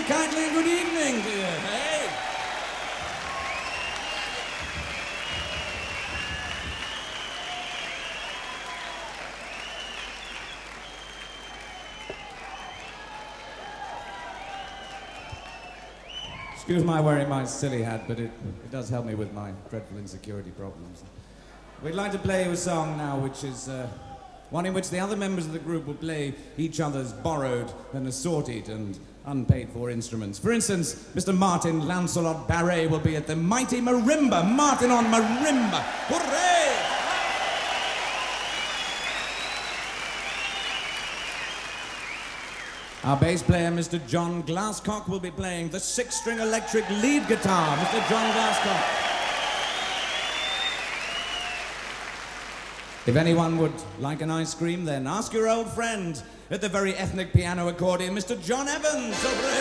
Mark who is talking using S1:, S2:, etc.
S1: you kindly and good evening to you. Hey. Excuse my wearing my silly hat, but it does help me with my dreadful insecurity problems. We'd like to play you a song now, which is one in which the other members of the group will play each other's borrowed and assorted and unpaid-for instruments. For instance, Mr. Martin Lancelot Barret will be at the mighty marimba. Martin on marimba. Hooray! Our bass player, Mr. John Glasscock, will be playing the six-string electric lead guitar. Mr. John Glasscock. If anyone would like an ice cream, then ask your old friend at the very ethnic piano accordion, Mr. John Evans.